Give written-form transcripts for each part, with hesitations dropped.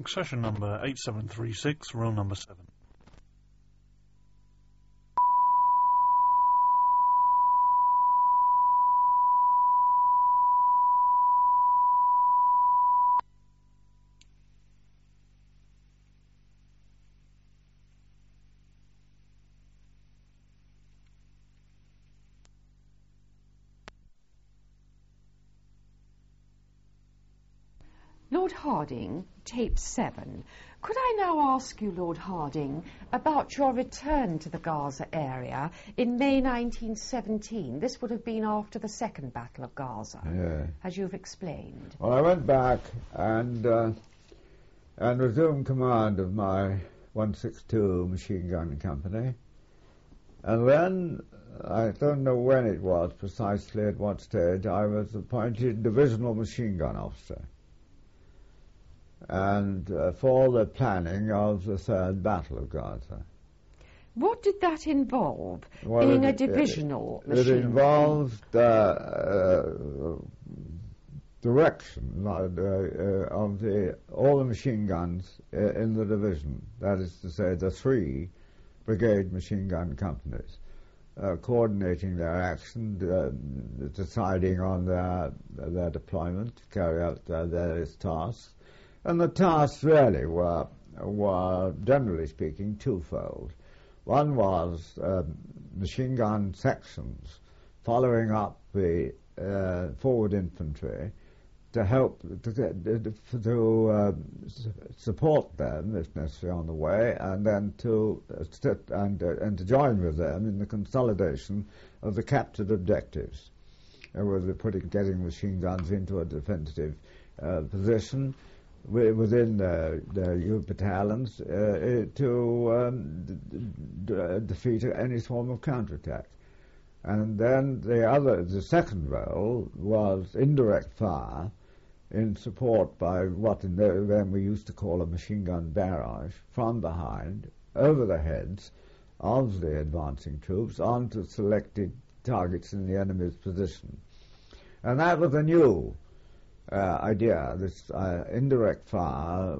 Session number 8736, row number 7. Lord Harding, tape 7. Could I now ask you, Lord Harding, about your return to the Gaza area in May 1917? This would have been after the Second Battle of Gaza, as you've explained. Well, I went back and resumed command of my 162 machine gun company. And then, I don't know when it was precisely, at what stage, I was appointed divisional machine gun officer. And for the planning of the Third Battle of Gaza. What did that involve, being a divisional machine gun? It involved direction of all the machine guns in the division, that is to say the 3 brigade machine gun companies, coordinating their action, deciding on their deployment to carry out their various tasks. And the tasks really were generally speaking, twofold. One was machine gun sections following up the forward infantry to help to support them, if necessary, on the way, and then to to join with them in the consolidation of the captured objectives, with getting machine guns into a defensive position within the U battalions to defeat any form of counterattack. And then the second role was indirect fire in support by what then we used to call a machine gun barrage from behind, over the heads of the advancing troops onto selected targets in the enemy's position. And that was a new idea. This indirect fire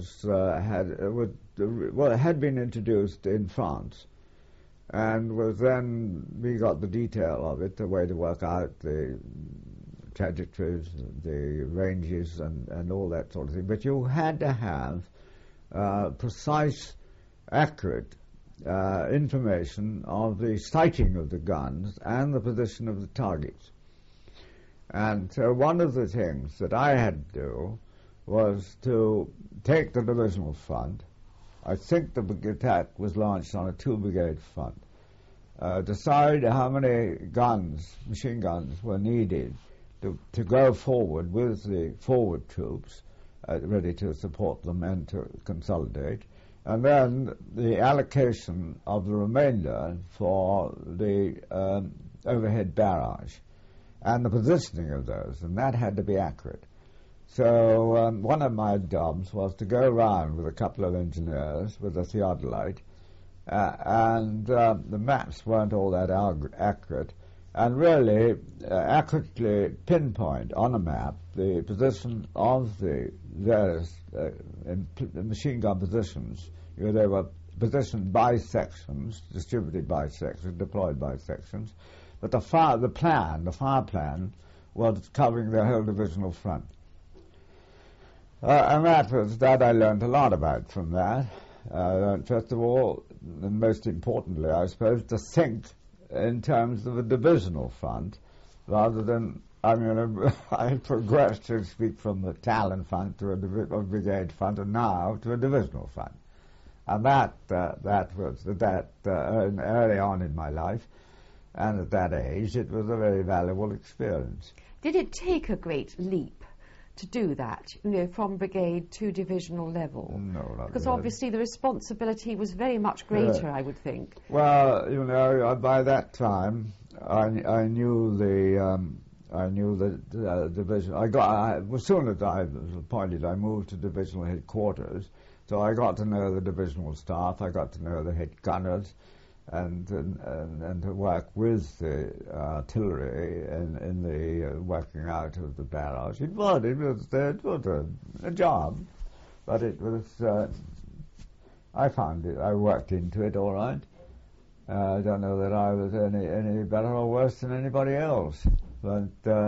had been introduced in France, and was then we got the detail of it, the way to work out the trajectories, the ranges, and all that sort of thing. But you had to have precise, accurate information of the sighting of the guns and the position of the targets. And so one of the things that I had to do was to take the divisional front. I think the attack was launched on a 2-brigade front. Decide how many guns, machine guns, were needed to go forward with the forward troops, ready to support them and to consolidate. And then the allocation of the remainder for the overhead barrage, and the positioning of those, and that had to be accurate. So one of my jobs was to go around with a couple of engineers with a theodolite, and the maps weren't all that accurate, and really accurately pinpoint on a map the position of the various machine gun positions. They were positioned by sections, distributed by sections, deployed by sections. But the fire plan, was covering the whole divisional front. And that I learned a lot about from that. First of all, and most importantly, I suppose, to think in terms of a divisional front, rather than, I progressed, so to speak, from the Talon front to a brigade front, and now to a divisional front. And that was early on in my life. And at that age, it was a very valuable experience. Did it take a great leap to do that, from brigade to divisional level? No, not because really. Obviously the responsibility was very much greater, I would think. Well, by that time, I knew the division. As soon as I was appointed, I moved to divisional headquarters. So I got to know the divisional staff. I got to know the head gunners. And to work with the artillery in the working out of the barrage. It was a job, but it was. I found it. I worked into it all right. I don't know that I was any better or worse than anybody else, but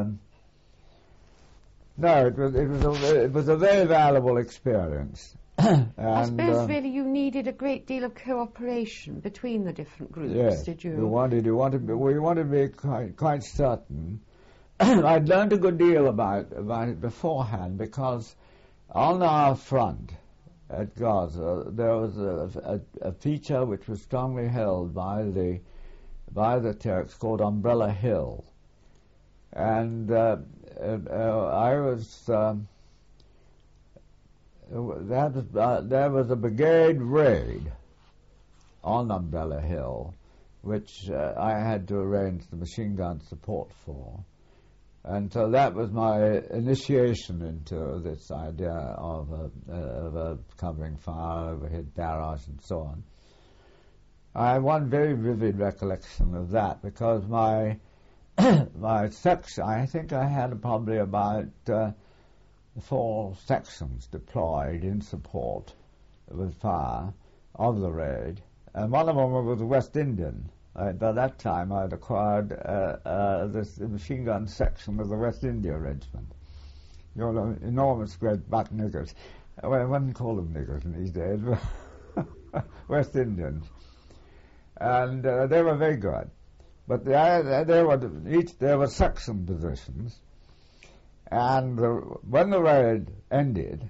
no, it was a very valuable experience. And, I suppose really you needed a great deal of cooperation between the different groups, yes, did you? We wanted to be quite certain. I'd learned a good deal about it beforehand, because on our front at Gaza there was a feature which was strongly held by the Turks called Umbrella Hill, and I was. There was a brigade raid on Umbrella Hill, which I had to arrange the machine gun support for. And so that was my initiation into this idea of a covering fire, overhead barrage, and so on. I have one very vivid recollection of that, because my section, I think I had probably about 4 sections deployed in support with fire of the raid, and one of them was the West Indian. By that time I'd acquired this machine gun section of the West India Regiment. You know, enormous great buck niggers. Well, I wouldn't call them niggers in these days, but West Indians. And they were very good. But there were section positions. And when the raid ended,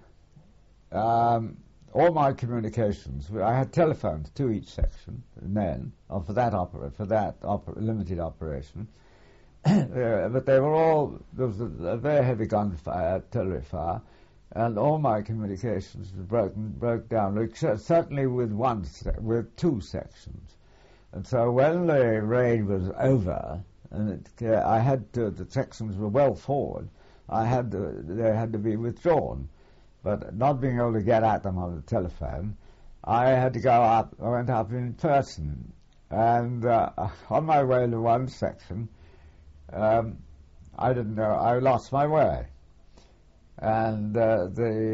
all my communications, I had telephones to each section, men, for that limited operation. But they were all, there was a very heavy gunfire, artillery fire, and all my communications broke down, certainly with 2 sections. And so when the raid was over, and the sections were well forward, they had to be withdrawn. But not being able to get at them on the telephone, I had to go up. I went up in person, and on my way to one section, I didn't know. I lost my way, and there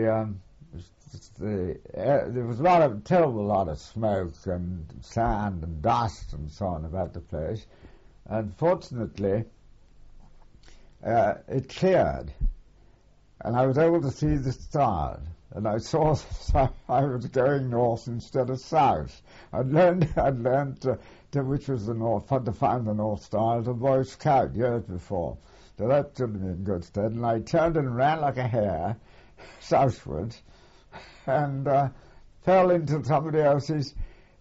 was a terrible lot of smoke and sand and dust and so on about the place. And fortunately, it cleared, and I was able to see the stars, and I saw I was going north instead of south. I'd learned which was the north, to find the North Star as a Boy Scout years before. So that stood me in good stead, and I turned and ran like a hare southwards, and fell into somebody else's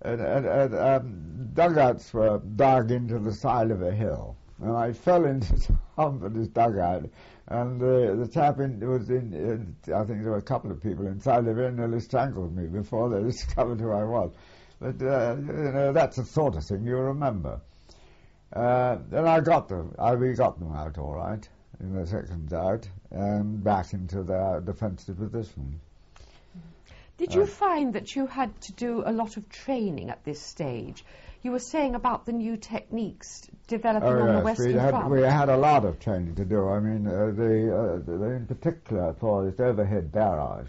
dugouts were dug into the side of a hill. And I fell into somebody's dugout, and the chap was in. I think there were a couple of people inside. They very nearly strangled me before they discovered who I was. But that's the sort of thing you remember. Then we got them out all right, in the sections out, and back into their defensive position. Did you find that you had to do a lot of training at this stage? You were saying about the new techniques developing on the Western Front. We had a lot of training to do. I mean, in particular for this overhead barrage,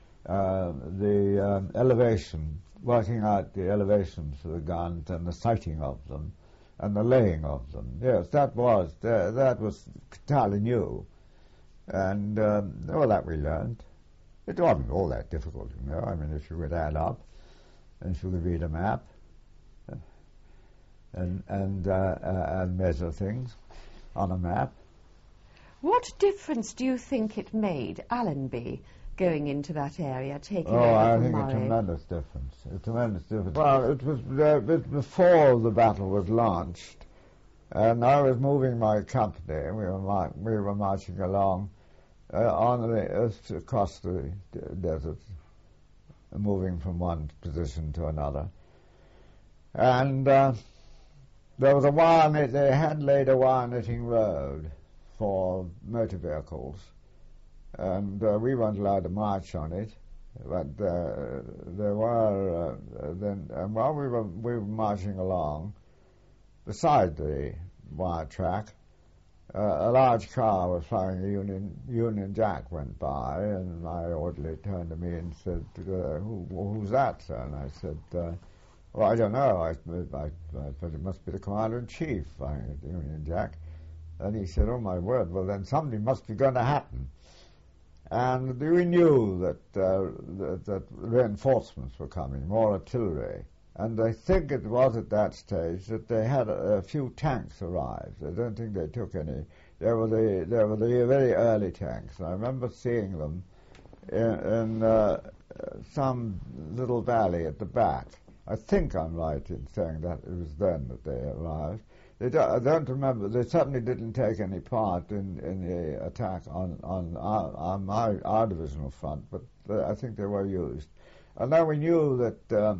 the elevation, working out the elevations for the guns and the sighting of them, and the laying of them. Yes, that was entirely new, and all that we learned. It wasn't all that difficult, you know. I mean, if you would add up, and if you could read a map, and measure things on a map. What difference do you think it made, Allenby, going into that area, taking over I from think Murray? a tremendous difference. Well, it was before the battle was launched, and I was moving my company. We were marching along across the desert, moving from one position to another, and there was they had laid a wire netting road for motor vehicles, and we weren't allowed to march on it, but there were and while we were marching along beside the wire track, a large car was flying, a Union Jack went by, and my orderly turned to me and said, who's that, sir? And I said, well, I don't know. I thought it must be the Commander-in-Chief flying at the Union Jack. And he said, oh, my word, well, then something must be going to happen. And we knew that reinforcements were coming, more artillery. And I think it was at that stage that they had a few tanks arrived. I don't think they took any. They were the very early tanks. And I remember seeing them in some little valley at the back. I think I'm right in saying that it was then that they arrived. I don't remember. They certainly didn't take any part in the attack on our divisional front, but I think they were used. And then we knew that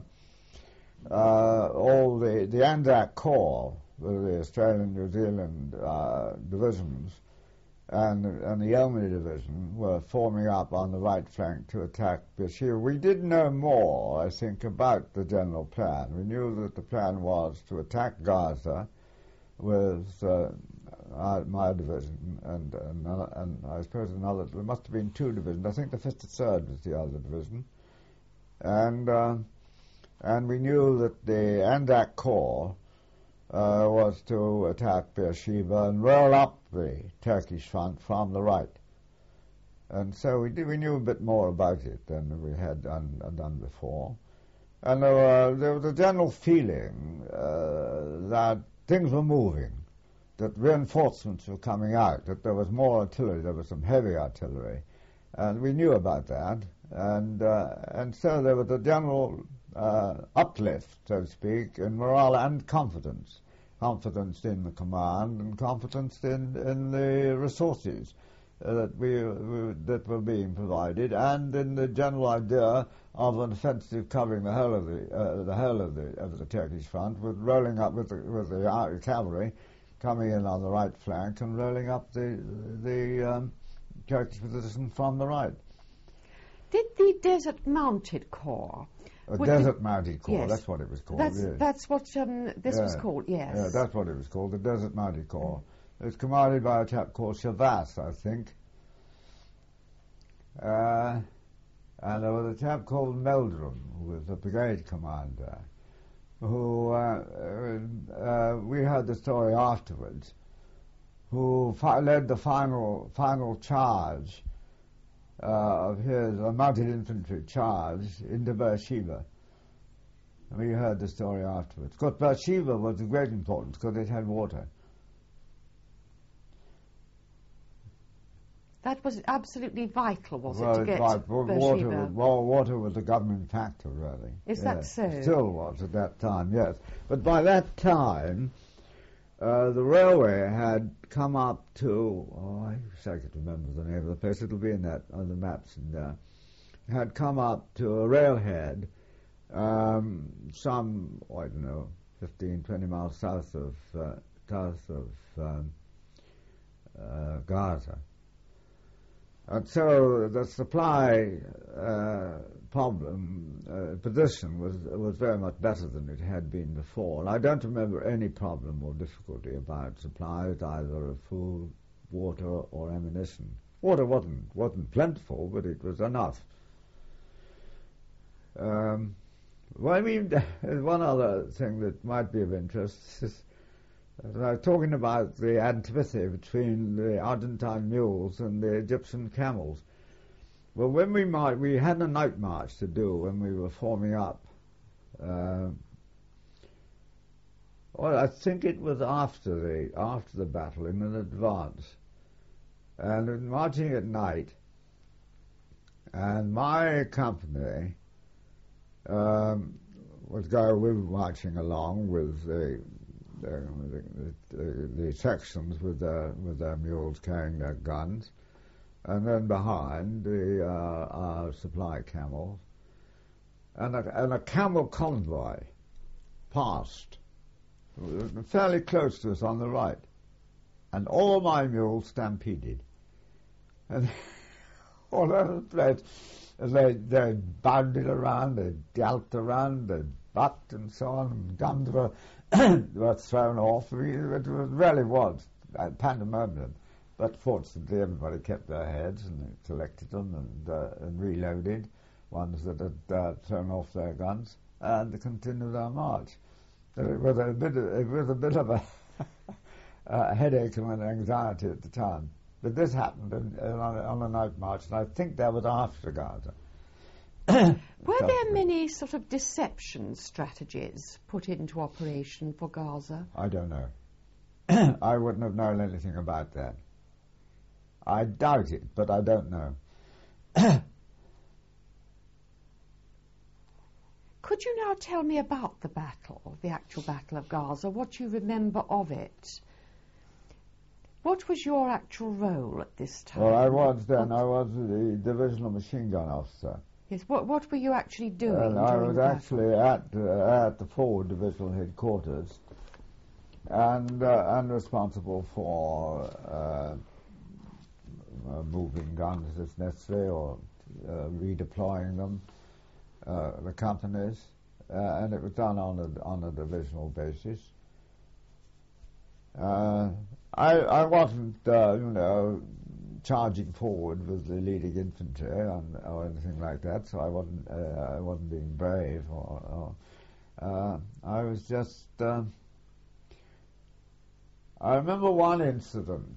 all the Anzac Corps, the Australian, New Zealand divisions, and the Yeomanry Division were forming up on the right flank to attack Beersheba. We did know more, I think, about the general plan. We knew that the plan was to attack Gaza with my division and I suppose another. There must have been two divisions. I think the 53rd was the other division, and we knew that the Anzac Corps was to attack Beersheba and roll up the Turkish front from the right. And so we knew a bit more about it than we had done before. And there was a general feeling that things were moving, that reinforcements were coming out, that there was more artillery, there was some heavy artillery. And we knew about that. And so there was a general uplift, so to speak, in morale and confidence. Confidence in the command and confidence in the resources that were being provided, and in the general idea of an offensive covering the whole of the Turkish front, with rolling up with the cavalry coming in on the right flank and rolling up the Turkish position from the right. Did the Desert Mounted Corps? Desert Mounted Corps, yes. That's what it was called. That's what this was called, yes. Yeah, that's what it was called, the Desert Mounted Corps. It was commanded by a chap called Shavas, I think. And there was a chap called Meldrum, who was the brigade commander, who, we heard the story afterwards, who led the final charge of his mounted infantry charge into Beersheba. And we heard the story afterwards. Because Beersheba was of great importance because it had water. That was absolutely vital, was it, to get Beersheba? Water was a governing factor, really. Is that so? It still was at that time, yes. But by that time, the railway had come up to, I wish I could remember the name of the place, it'll be in that on the maps in there, had come up to a railhead some, I don't know, 15, 20 miles south of Gaza. And so the supply position was very much better than it had been before. And I don't remember any problem or difficulty about supplies, either of food, water, or ammunition. Water wasn't plentiful, but it was enough. Well, I mean, one other thing that might be of interest is I was talking about the antipathy between the Argentine mules and the Egyptian camels. Well, when we had a night march to do when we were forming up. Well, I think it was after the battle, in an advance, and marching at night. And my company we were marching along with the sections with their mules carrying their guns, and then behind our supply camels, and a camel convoy passed fairly close to us on the right, and all my mules stampeded, and all over the place, and they bounded around, they galloped around, they bucked and so on, and guns were thrown off. It really was pandemonium. But fortunately, everybody kept their heads and collected them and reloaded ones that had thrown off their guns and continued our march. So it was a bit of a headache and an anxiety at the time. But this happened on a night march, and I think that was after Gaza. Were there many sort of deception strategies put into operation for Gaza? I don't know. I wouldn't have known anything about that. I doubt it, but I don't know. Could you now tell me about the battle, the actual Battle of Gaza, what you remember of it? What was your actual role at this time? Well, I was the divisional machine gun officer. Yes, what were you actually doing And during I was the battle? actually at the forward divisional headquarters and responsible for moving guns as necessary or redeploying them, the companies, and it was done on a divisional basis. I wasn't, charging forward with the leading infantry or anything like that, so I wasn't being brave I was just. I remember one incident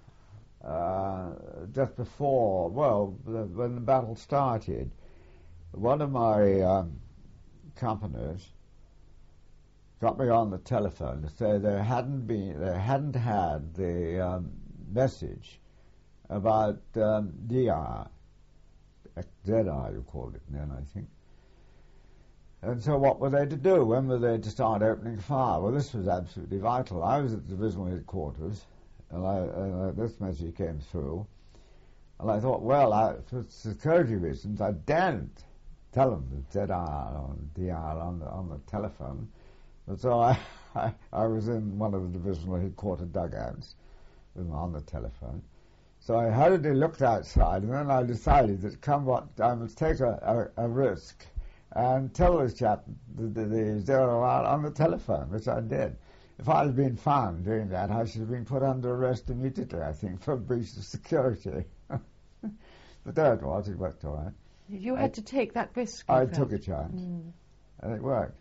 just before, when the battle started. One of my companies got me on the telephone to say they hadn't had the message about DR, ZR you called it then, I think. And so what were they to do? When were they to start opening fire? Well, this was absolutely vital. I was at the divisional headquarters, and this message came through, and I thought, for security reasons, I daren't tell them the ZR or DR on the telephone. And so I was in one of the divisional headquarters dugouts with them on the telephone. So I hurriedly looked outside, and then I decided that come what, I must take a risk and tell this chap the zero out on the telephone, which I did. If I had been found doing that, I should have been put under arrest immediately, I think, for breach of security. But there it was, it worked all right. You had to take that risk. I took a chance, and it worked.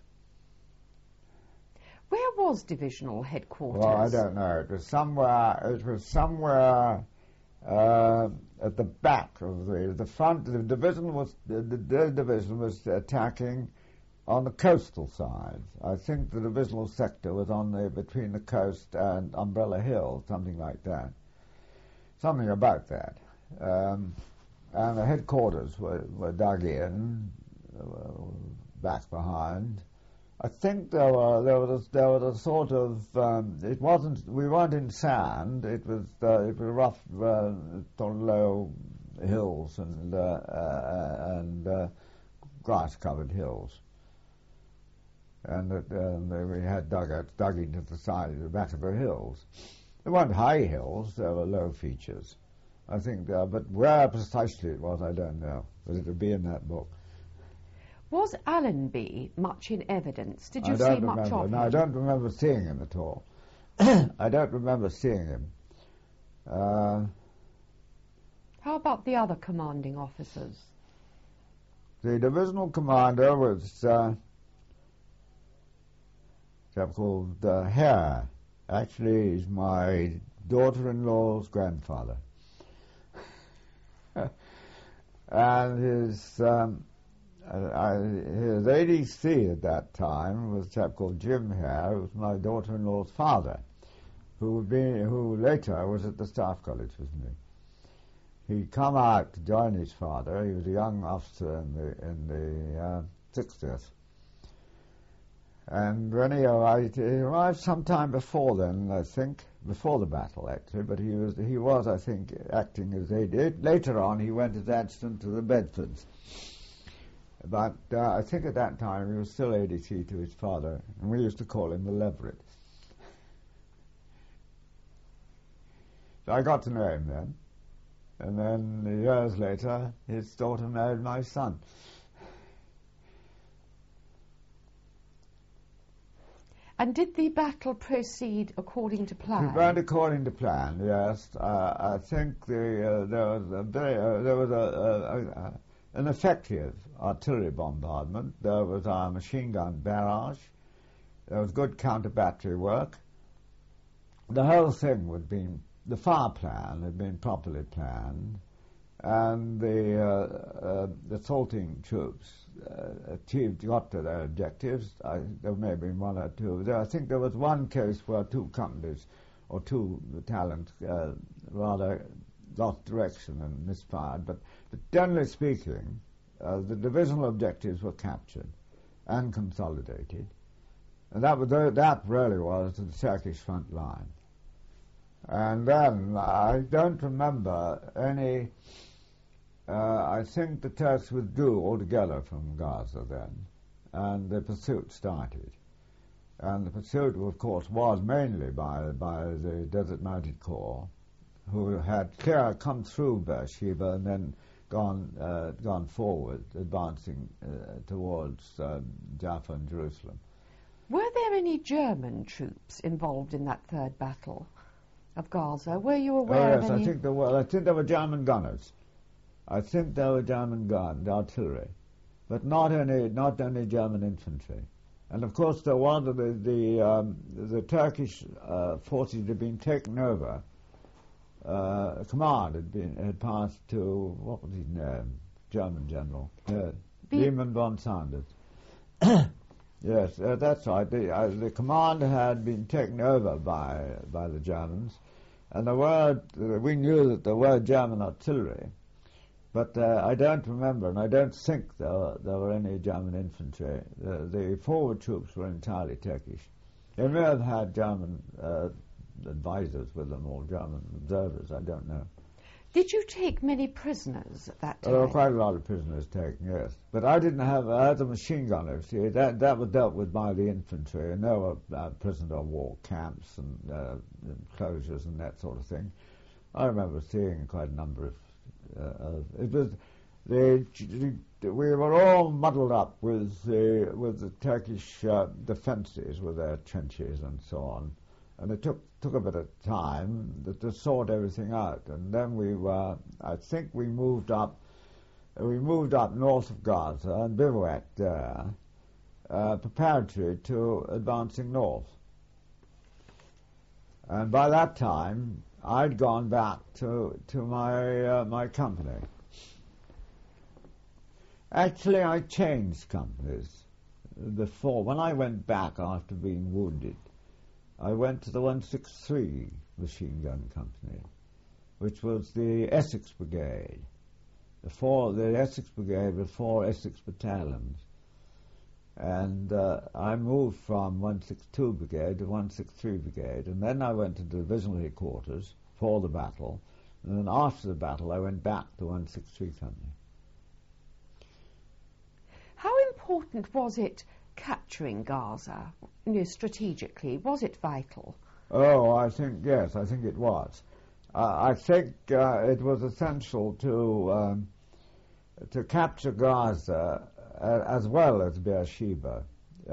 Where was divisional headquarters? Well, I don't know. It was somewhere at the back of the front. The division was attacking on the coastal side. I think the divisional sector was between the coast and Umbrella Hill, something like that. Something about that. And the headquarters were dug in, back behind. I think there was a sort of we weren't in sand. It was rough, low hills and grass-covered hills, and we had dugouts dug into the side of the back of the hills. There weren't high hills; there were low features. I think, but where precisely it was, I don't know. But it would be in that book. Was Allenby much in evidence? Did you I see don't much remember. of him? No, I don't remember seeing him at all. I don't remember seeing him. How about the other commanding officers? The divisional commander was a chap called Hare. Actually, he's my daughter-in-law's grandfather. And his ADC at that time was a chap called Jim Hare, who was my daughter-in-law's father, who later was at the Staff College with me. He'd come out to join his father. He was a young officer in the 60th. And when he arrived sometime before then, I think, before the battle actually, but he was, I think, acting as AD. Later on, he went as adjutant to the Bedfords. But I think at that time he was still ADC to his father, and we used to call him the Leveret. So I got to know him then, and then years later, his daughter married my son. And did the battle proceed according to plan? It went according to plan, yes. I think there was an effective artillery bombardment. There was our machine gun barrage. There was good counter-battery work. The whole thing the fire plan had been properly planned, and the assaulting troops got to their objectives. There may have been one or two. I think there was one case where two companies or two battalions rather lost direction and misfired. But generally speaking, the divisional objectives were captured and consolidated. And that really was the Turkish front line. And then I don't remember any. I think the Turks withdrew altogether from Gaza then, and the pursuit started. And the pursuit, of course, was mainly by the Desert Mounted Corps, who had come through Beersheba and then gone forward, advancing towards Jaffa and Jerusalem. Were there any German troops involved in that third battle of Gaza? Were you aware of any? I think there were. I think there were German gunners. I think there were German artillery, but not any German infantry. And of course, there was the Turkish forces had been taken over. Command had passed to, what was his name? German general, Lehman von Sanders. Yes, that's right. The command had been taken over by the Germans, and we knew that there were German artillery, but I don't remember, and I don't think there were any German infantry. The forward troops were entirely Turkish. They may have had German advisors with them, or German observers, I don't know. Did you take many prisoners at that time? There were quite a lot of prisoners taken, yes. But I didn't have, as a machine gunner, see, that was dealt with by the infantry, and there were prisoner of war camps and enclosures and that sort of thing. I remember seeing quite a number of we were all muddled up with the Turkish defences, with their trenches and so on. And it took a bit of time to sort everything out. And then I think we moved up north of Gaza and bivouacked there, preparatory to advancing north. And by that time, I'd gone back to my company. Actually, I changed companies before. When I went back after being wounded, I went to the 163 Machine Gun Company, which was the Essex Brigade. The Essex Brigade were 4 Essex battalions. And I moved from 162 Brigade to 163 Brigade, and then I went to divisional headquarters for the battle, and then after the battle I went back to 163 Company. How important was it capturing Gaza, strategically? Was it vital? Oh, I think it was. I think it was essential to capture Gaza as well as Beersheba.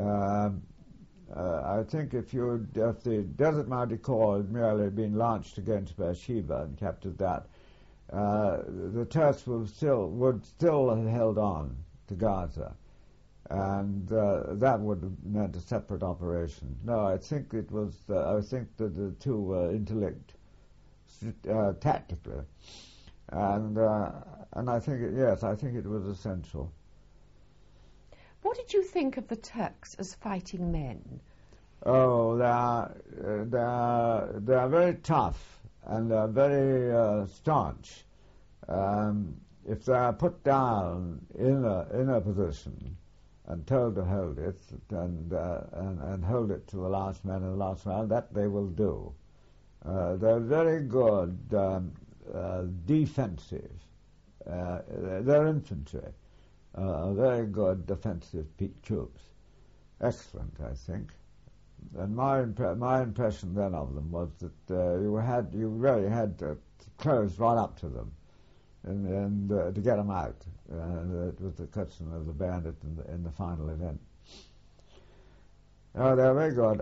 I think if the Desert Mounted Corps had merely been launched against Beersheba and captured that, the Turks would still have held on to Gaza, and that would have meant a separate operation. No, I think it was. I think that the two were interlinked tactically, and I think it was essential. What did you think of the Turks as fighting men? Oh, they are very tough and they're very staunch. If they are put down in a position and told to hold it and hold it to the last man in the last round, that they will do. They're very good defensive. They're infantry. Very good defensive troops. Excellent, I think. And my impression then of them was that you really had to close right up to them and to get them out. It was the question of the bayonet in the final event. Oh, they're very good.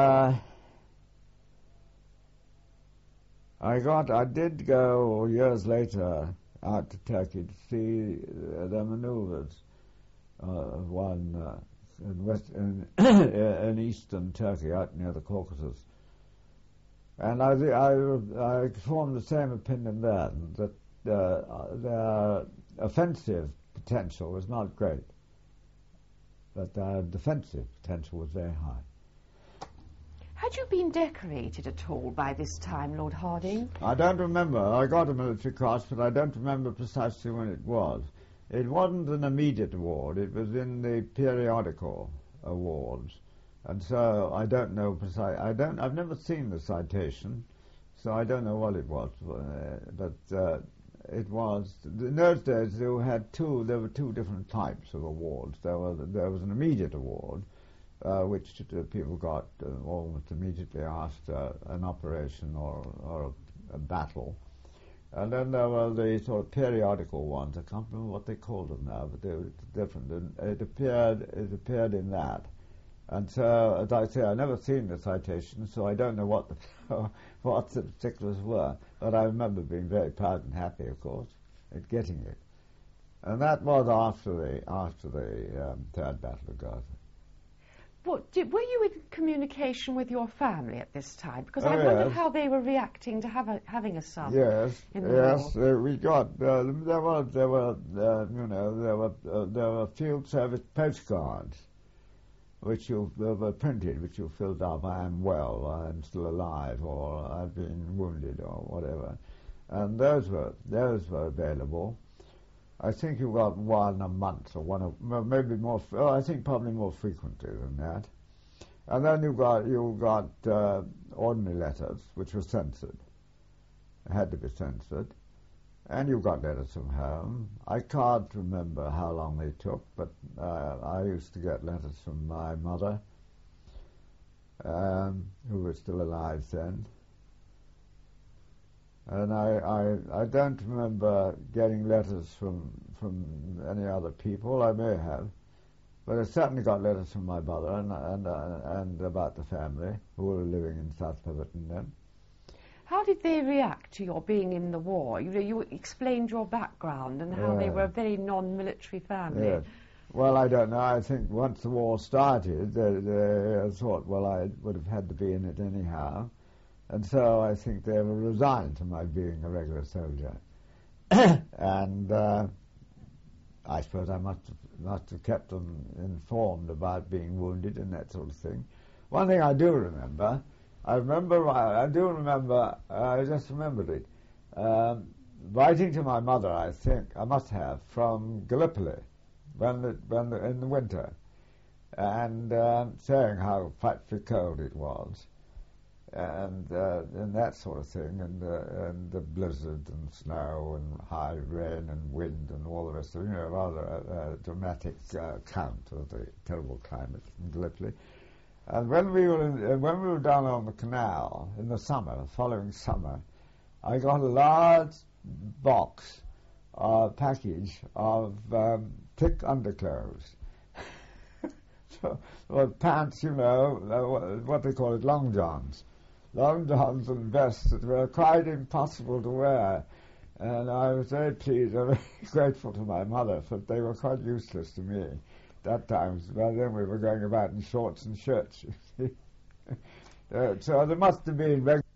I did go years later out to Turkey to see the manoeuvres of one in eastern Turkey, out near the Caucasus. And I formed the same opinion then, that their offensive potential was not great, but their defensive potential was very high. Had you been decorated at all by this time, Lord Harding? I don't remember. I got a military cross, but I don't remember precisely when it was. It wasn't an immediate award. It was in the periodical awards. And so I don't know precisely. I've never seen the citation, so I don't know what it was. But it was, in those days there were two different types of awards. There was an immediate award, which people got almost immediately after an operation or a battle. And then there were the sort of periodical ones. I can't remember what they called them now, but they were different. And it appeared in that. And so, as I say, I've never seen the citation, so I don't know what the particulars were. But I remember being very proud and happy, of course, at getting it. And that was after the Third Battle of Gaza. Were you in communication with your family at this time? Because I wondered how they were reacting to having a son. Yes, in the war. We got there were field service postcards, which were printed, which you filled up. I am well, I am still alive, or I've been wounded, or whatever, and those were available. I think you got one a month, or maybe more. I think probably more frequently than that. And then you got ordinary letters, which were censored, had to be censored, and you got letters from home. I can't remember how long they took, but I used to get letters from my mother, who was still alive then. And I don't remember getting letters from any other people. I may have, but I certainly got letters from my mother and about the family who were living in South Petherton then. How did they react to your being in the war? You explained your background and how they were a very non-military family. Yes. Well, I don't know. I think once the war started, they thought, well, I would have had to be in it anyhow. And so I think they were resigned to my being a regular soldier. And I suppose I must have kept them informed about being wounded and that sort of thing. One thing I do remember, I just remembered it, writing to my mother, I think, I must have, from Gallipoli in the winter, and saying how frightfully cold it was. And that sort of thing, and the blizzard and snow and high rain and wind and all the rest of it, rather dramatic account of the terrible climate in Gallipoli. And when we were down on the canal in the following summer, I got a large package of thick underclothes. So, pants, what they call it, long johns and vests that were quite impossible to wear. And I was very pleased, very grateful to my mother, but they were quite useless to me at that time. By then we were going about in shorts and shirts, you see. So there must have been